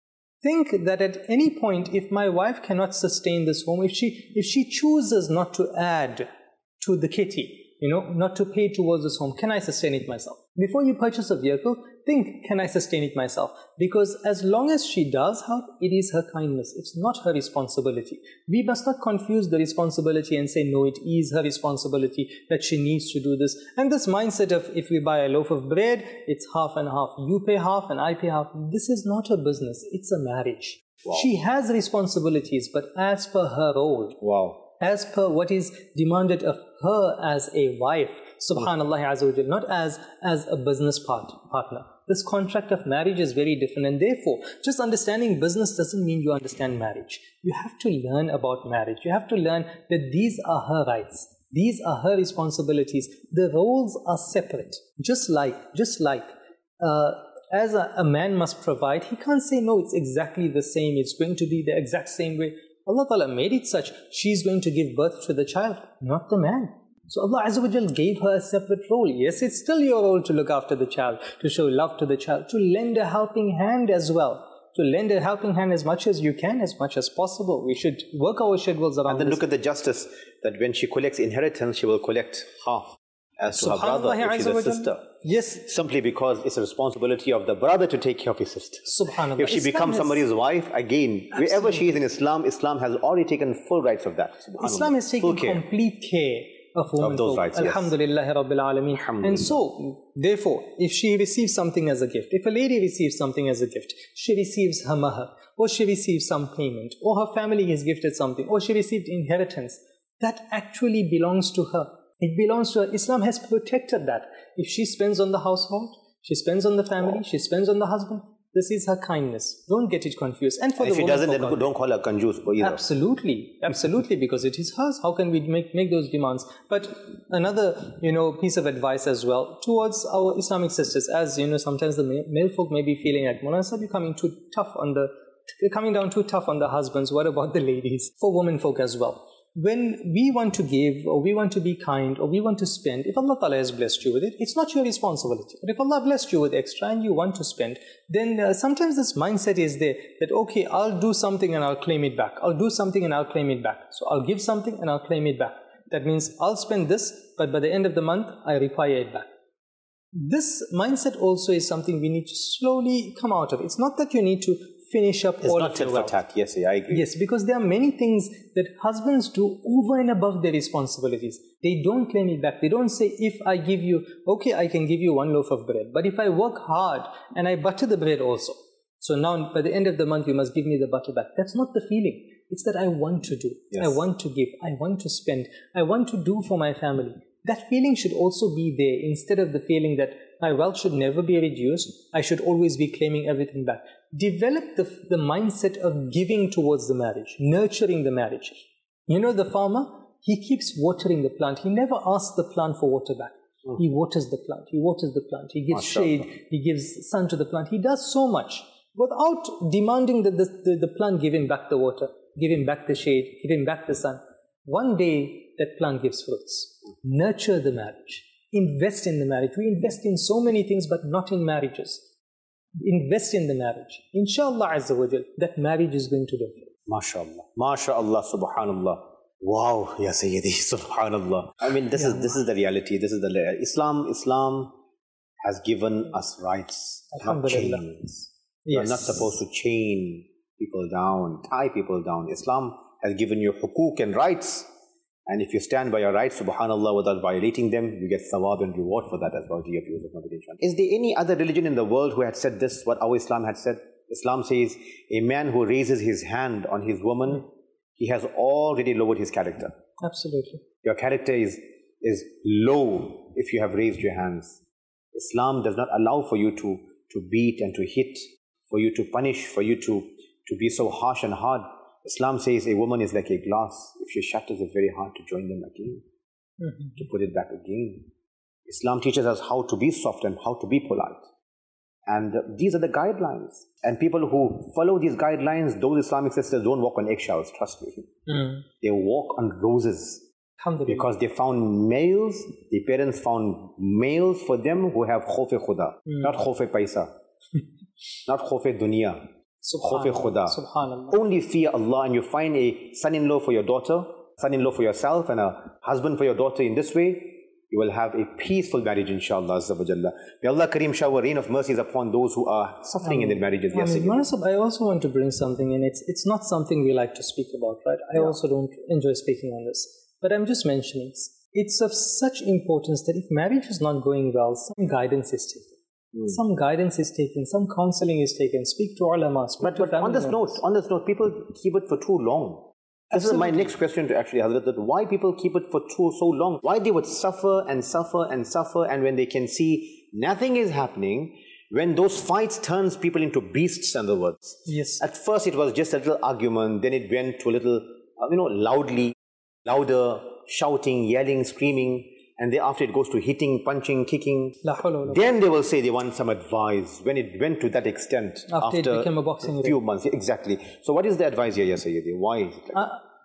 think that at any point, if my wife cannot sustain this home, if she if she chooses not to add to the kitty, you know, not to pay towards this home, can I sustain it myself? Before you purchase a vehicle, think, can I sustain it myself? Because as long as she does help, it is her kindness. It's not her responsibility. We must not confuse the responsibility and say, no, it is her responsibility that she needs to do this. And this mindset of, if we buy a loaf of bread, it's half and half. You pay half and I pay half. This is not a business. It's a marriage. Wow. She has responsibilities, but as per her role, Wow. as per what is demanded of her as a wife, subhanallah azza wa jal, not as, as a business part, partner. This contract of marriage is very different, and therefore, just understanding business doesn't mean you understand marriage. You have to learn about marriage. You have to learn that these are her rights. These are her responsibilities. The roles are separate. Just like, just like, uh, as a, a man must provide, he can't say, no, it's exactly the same. It's going to be the exact same way. Allah Ta'ala made it such, she's going to give birth to the child, not the man. So Allah Azza wa Jal gave her a separate role. Yes, it's still your role to look after the child, to show love to the child, to lend a helping hand as well. To lend a helping hand as much as you can, as much as possible. We should work our schedules around And then this. look at the justice, that when she collects inheritance, she will collect half. as to her brother if she's a sister. Yes. Simply because it's a responsibility of the brother to take care of his sister. Subhanallah. If she Islam becomes has, somebody's wife, again, Absolutely. wherever she is in Islam, Islam has already taken full rights of that. Islam has taken care. complete care of women. Of those folk. rights, Alhamdulillah yes. Rabbil Alameen. And so, therefore, if she receives something as a gift, if a lady receives something as a gift, she receives her mahar, or she receives some payment, or her family is gifted something, or she received inheritance, that actually belongs to her. It belongs to her. Islam has protected that. If she spends on the household, she spends on the family, she spends on the husband, this is her kindness. Don't get it confused. And for and the if she doesn't, then don't call her kanjus either. Absolutely, absolutely, because it is hers. How can we make, make those demands? But another, you know, piece of advice as well towards our Islamic sisters, as you know, sometimes the male folk may be feeling like, Mawlana Sahib, you're coming too tough on the, you're coming down too tough on the husbands. What about the ladies? For women folk as well. When we want to give, or we want to be kind, or we want to spend, if Allah Ta'ala has blessed you with it, it's not your responsibility. But if Allah blessed you with extra and you want to spend, then uh, sometimes this mindset is there that, okay, I'll do something and I'll claim it back. I'll do something and I'll claim it back. So I'll give something and I'll claim it back. That means I'll spend this, but by the end of the month, I require it back. This mindset also is something we need to slowly come out of. It's not that you need to finish up it's all not of your tit for wealth. tat. Yes, I agree. Yes, because there are many things that husbands do over and above their responsibilities. They don't claim it back. They don't say, if I give you, okay, I can give you one loaf of bread, but if I work hard and I butter the bread also, so now by the end of the month you must give me the butter back. That's not the feeling. It's that I want to do. Yes. I want to give. I want to spend. I want to do for my family. That feeling should also be there, instead of the feeling that my wealth should never be reduced. I should always be claiming everything back. Develop the, the mindset of giving towards the marriage, nurturing the marriage. You know, the farmer, he keeps watering the plant. He never asks the plant for water back. Mm. He waters the plant. He waters the plant. He gives shade. He gives sun to the plant. He does so much without demanding that the, the, the plant give him back the water, give him back the shade, give him back the sun. One day, that plant gives fruits. Nurture the marriage. Invest in the marriage. We invest in so many things, but not in marriages. Invest in the marriage. Inshallah Azza wa Jal, that marriage is going to live. MashaAllah. MashaAllah, Subhanallah. Wow, Ya Sayyidi, Subhanallah. I mean, this yeah. is this is the reality. This is the Islam. Islam has given us rights, not chains. Yes. You're not supposed to chain people down, tie people down. Islam has given you hukuk and rights. And if you stand by your rights, subhanAllah, without violating them, you get thawab and reward for that as well, dear viewers of Madinah. Is there any other religion in the world who had said this, what our Islam had said? Islam says, a man who raises his hand on his woman, he has already lowered his character. Absolutely. Your character is, is low if you have raised your hands. Islam does not allow for you to, to beat and to hit, for you to punish, for you to, to be so harsh and hard. Islam says a woman is like a glass. If she shatters, it's very hard to join them again, mm-hmm. to put it back again. Islam teaches us how to be soft and how to be polite. And uh, these are the guidelines. And people who follow these guidelines, those Islamic sisters don't walk on eggshells, trust me. Mm. They walk on roses. Because they found males, the parents found males for them who have khofe khuda, mm. not khofe paisa, not khofe dunya. Subhanallah. Subhanallah. Only fear Allah, and you find a son-in-law for your daughter, son-in-law for yourself, and a husband for your daughter in this way, you will have a peaceful marriage, inshallah. May Allah Kareem shower rain of mercies upon those who are suffering um, in their marriages. Yes, I, mean, I also want to bring something in. It's, it's not something we like to speak about, right? I yeah. also don't enjoy speaking on this. But I'm just mentioning, it's of such importance that if marriage is not going well, some guidance is taken. Mm. Some guidance is taken, some counseling is taken. Speak to ulama. Speak but to but on this members. note, on this note, people keep it for too long. This Absolutely. is my next question to actually Hazrat, that why people keep it for too so long? Why they would suffer and suffer and suffer, and when they can see nothing is happening, when those fights turns people into beasts, in other words. Yes. At first it was just a little argument, then it went to a little, uh, you know, loudly, louder, shouting, yelling, screaming. And thereafter it goes to hitting, punching, kicking. La la then they will say they want some advice. When it went to that extent, after, after it became a boxing a few ring. months, exactly. So what is the advice here, Ya Sayyidi? Why is it like uh,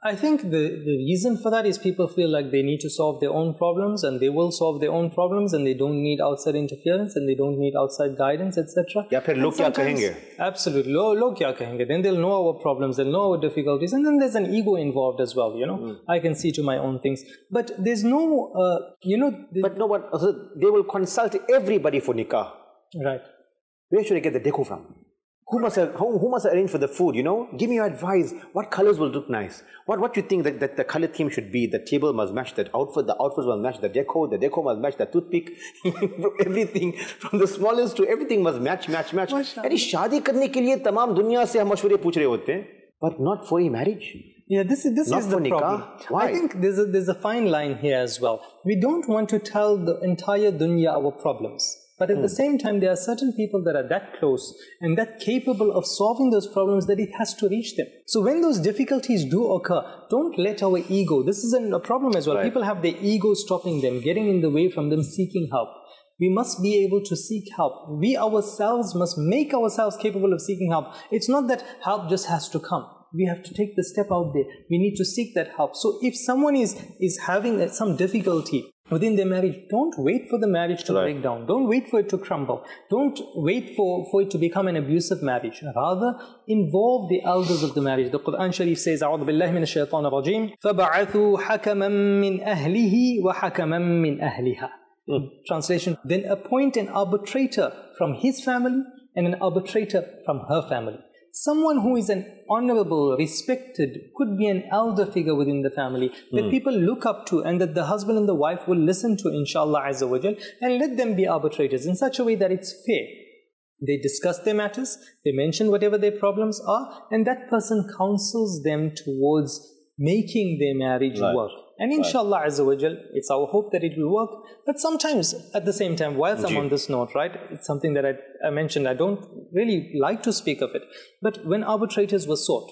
I think the, the reason for that is people feel like they need to solve their own problems, and they will solve their own problems, and they don't need outside interference, and they don't need outside guidance, et cetera. Ya phir log kya kahenge? Absolutely. Log, log kya kahenge? Then they'll know our problems, they'll know our difficulties, and then there's an ego involved as well, you know. Mm. I can see to my own things. But there's no, uh, you know... But no, but also they will consult everybody for nikah. Right. Where should I get the deco from? Who must, who, who must arrange for the food, you know? Give me your advice. What colors will look nice? What what you think that, that the color theme should be? The table must match that outfit. The outfits must match the deco. The deco must match the toothpick. Everything, from the smallest to everything must match, match, match. यानी शादी करने के लिए तमाम दुनिया से हम मशवरे पूछ रहे होते हैं, but not for a marriage. Yeah, this is this not is the problem. Why? I think there's a, there's a fine line here as well. We don't want to tell the entire dunya our problems. But at mm. the same time, there are certain people that are that close and that capable of solving those problems that it has to reach them. So when those difficulties do occur, don't let our ego, this is a problem as well. Right. People have their ego stopping them, getting in the way from them seeking help. We must be able to seek help. We ourselves must make ourselves capable of seeking help. It's not that help just has to come. We have to take the step out there. We need to seek that help. So if someone is, is having some difficulty within their marriage, don't wait for the marriage to right. break down. Don't wait for it to crumble. Don't wait for, for it to become an abusive marriage. Rather, involve the elders of the marriage. The Quran Sharif says, أعوذ بالله من الشيطان الرجيم فَبَعَثُوا حَكَمًا مِّنْ أَهْلِهِ وَحَكَمًا مِّنْ أَهْلِهَا. Mm. Translation, then appoint an arbitrator from his family and an arbitrator from her family. Someone who is an honorable, respected, could be an elder figure within the family that mm. people look up to and that the husband and the wife will listen to, inshallah azza wa jal, and let them be arbitrators in such a way that it's fair. They discuss their matters, they mention whatever their problems are, and that person counsels them towards making their marriage right. work. And inshallah right. azza wa jal, it's our hope that it will work. But sometimes, at the same time, whilst I'm on this note, right, it's something that I, I mentioned, I don't really like to speak of it. But when arbitrators were sought,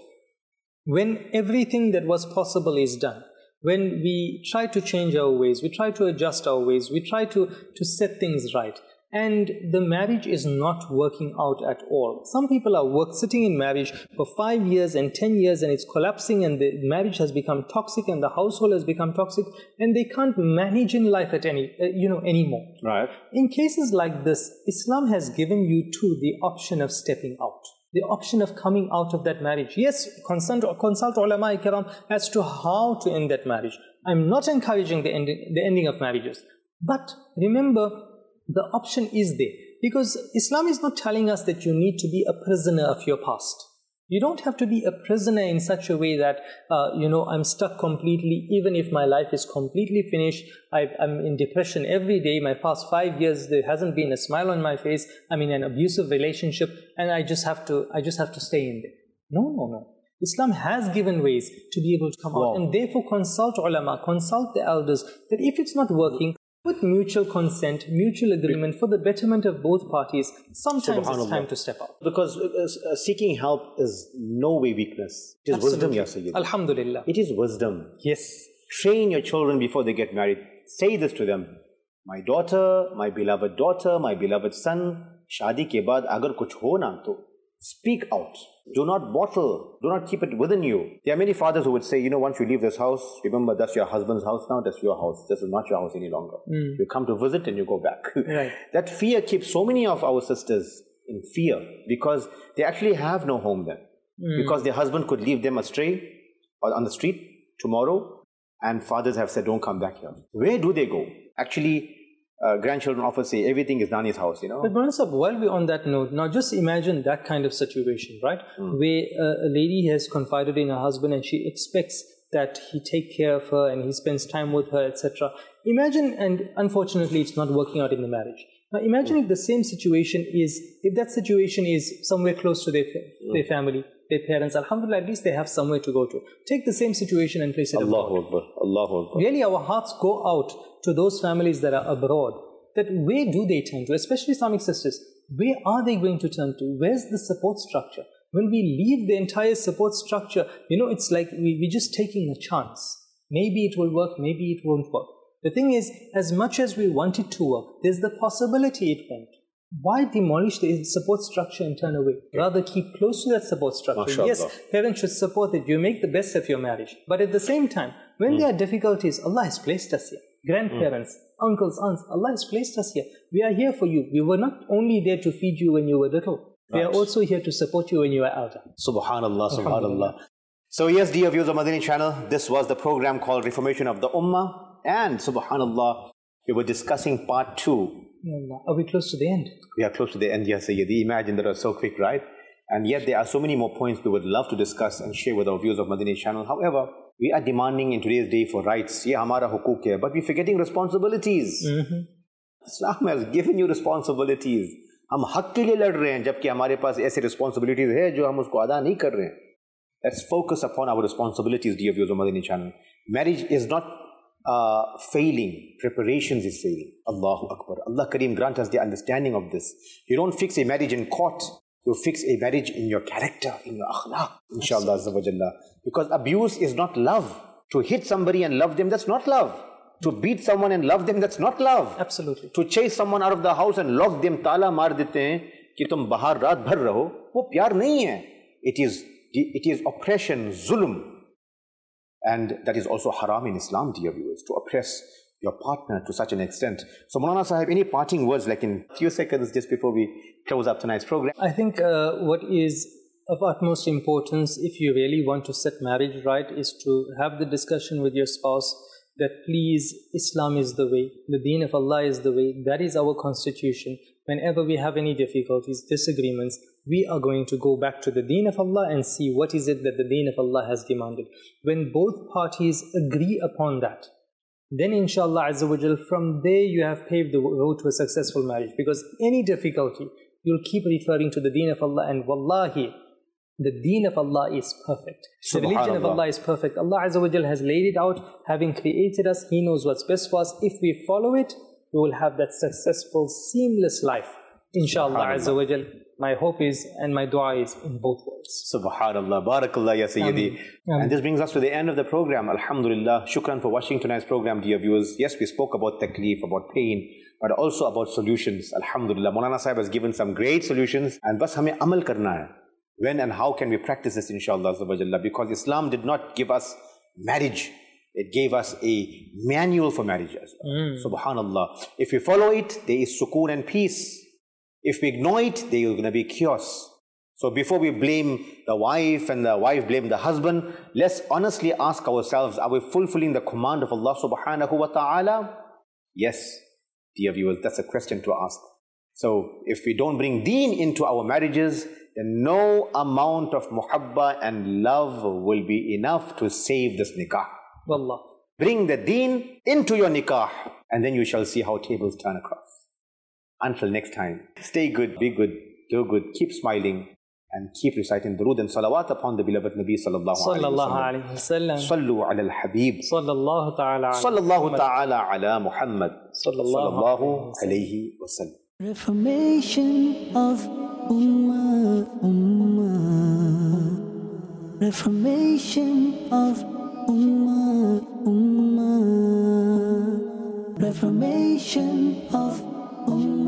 when everything that was possible is done, when we try to change our ways, we try to adjust our ways, we try to, to set things right, and the marriage is not working out at all. Some people are work, sitting in marriage for five years and ten years and it's collapsing and the marriage has become toxic and the household has become toxic and they can't manage in life at any, uh, you know, anymore. Right. In cases like this, Islam has given you too the option of stepping out. The option of coming out of that marriage. Yes, consult, consult ulama kiram as to how to end that marriage. I'm not encouraging the ending, the ending of marriages. But remember, the option is there. Because Islam is not telling us that you need to be a prisoner of your past. You don't have to be a prisoner in such a way that, uh, you know, I'm stuck completely, even if my life is completely finished. I, I'm in depression every day. My past five years, there hasn't been a smile on my face. I'm in an abusive relationship and I just have to, I just have to stay in there. No, no, no. Islam has given ways to be able to come wow. out. And therefore consult ulama, consult the elders, that if it's not working, with mutual consent, mutual agreement for the betterment of both parties, sometimes it's time to step out. Because uh, seeking help is no way weakness. It is Absolutely. wisdom, Ya Sayyid. Alhamdulillah. It is wisdom. Yes. Train your children before they get married. Say this to them. My daughter, my beloved daughter, my beloved son, shadi ke baad agar kuch ho na to, speak out. Do not bottle. Do not keep it within you. There are many fathers who would say, you know, once you leave this house, remember that's your husband's house now, that's your house. This is not your house any longer. Mm. You come to visit and you go back. Right. That fear keeps so many of our sisters in fear because they actually have no home then. Mm. Because their husband could leave them astray or on the street tomorrow and fathers have said, don't come back here. Where do they go? Actually, Uh, grandchildren often say everything is Nani's house, you know. But Maulana Sahib, while we're on that note, now just imagine that kind of situation, right? Mm. Where uh, a lady has confided in her husband and she expects that he take care of her and he spends time with her, et cetera. Imagine, and unfortunately it's not working out in the marriage. Now imagine mm. if the same situation is, if that situation is somewhere close to their, mm. their family, their parents, alhamdulillah, at least they have somewhere to go to. Take the same situation and place it abroad. Allahu Akbar, Allahu Akbar. Really our hearts go out to those families that are abroad, that where do they turn to, especially Islamic sisters, where are they going to turn to? Where's the support structure? When we leave the entire support structure, you know, it's like we, we're just taking a chance. Maybe it will work, maybe it won't work. The thing is, as much as we want it to work, there's the possibility it won't. why demolish the support structure and turn away? Rather keep close to that support structure. MashaAllah. Yes, parents should support it. You make the best of your marriage. But at the same time, when mm. there are difficulties, Allah has placed us here. Grandparents, mm. uncles, aunts, Allah has placed us here. We are here for you. We were not only there to feed you when you were little. We right. are also here to support you when you are elder. Subhanallah, Subhanallah. So yes, dear viewers of Madani channel, this was the program called Reformation of the Ummah. And Subhanallah, we were discussing part two. Are we close to the end? We are close to the end, yes, Sayyidi. Imagine that was so quick, right? And yet there are so many more points we would love to discuss and share with our viewers of Madani channel. However, we are demanding in today's day for rights. Yeah, hamara hukuk hai, but we're forgetting responsibilities. Mm-hmm. Islam has given you responsibilities. हम हक के लिए लड़ रहे हैं, जबकि हमारे पास ऐसे responsibilities है जो हम उसको अदा नहीं कर रहे हैं. Let's focus upon our responsibilities, dear viewers of Madani channel. Marriage is not uh, failing. Preparations is failing. Allahu Akbar. Allah Kareem grant us the understanding of this. You don't fix a marriage in court. You fix a marriage in your character, in your akhlaq, inshallah azza wa jalla. Because abuse is not love. To hit somebody and love them, that's not love. To beat someone and love them, that's not love. Absolutely. To chase someone out of the house and lock them, ताला मार देते हैं कि तुम बाहर रात भर रहो, वो प्यार नहीं है. It is, it is oppression, zulm. And that is also haram in Islam, dear viewers, to oppress your partner to such an extent. So Maulana Sahib, any parting words, like in a few seconds just before we close up tonight's program? I think uh, what is of utmost importance, if you really want to set marriage right, is to have the discussion with your spouse that please, Islam is the way, the deen of Allah is the way, that is our constitution. Whenever we have any difficulties, disagreements, we are going to go back to the deen of Allah and see what is it that the deen of Allah has demanded. When both parties agree upon that, then inshallah azza wa jal, from there you have paved the road to a successful marriage. Because any difficulty, you'll keep referring to the deen of Allah, and wallahi, the deen of Allah is perfect. The religion of Allah is perfect. Allah azza wa jal has laid it out, having created us. He knows what's best for us. If we follow it, we will have that successful, seamless life. Inshallah azza wa jal. My hope is, and my dua is, in both worlds. Subhanallah. Barakallah ya Sayyidi. Um, and this brings us to the end of the program. Alhamdulillah. Shukran for watching tonight's program, dear viewers. Yes, we spoke about taklif, about pain, but also about solutions. Alhamdulillah. Maulana Sahib has given some great solutions. And bas hame amal karna hai. When and how can we practice this, inshallah, because Islam did not give us marriage. It gave us a manual for marriage. Mm. Subhanallah. If we follow it, there is sukoon and peace. If we ignore it, there is going to be chaos. So before we blame the wife and the wife blame the husband, let's honestly ask ourselves, are we fulfilling the command of Allah subhanahu wa ta'ala? Yes, dear viewers, that's a question to ask. So if we don't bring deen into our marriages, then no amount of muhabba and love will be enough to save this nikah. Wallah. Bring the deen into your nikah, and then you shall see how tables turn across. Until next time, stay good, be good, do good, keep smiling, and keep reciting durood and salawat upon the beloved Nabi sallallahu alayhi wa sallam. Sallu ala al-habib. Sallallahu ta'ala Sallallahu ta'ala ala Muhammad. Sallallahu alayhi wa sallam. Reformation of Ummah, Ummah. Reformation of Ummah, Ummah. Reformation of Ummah.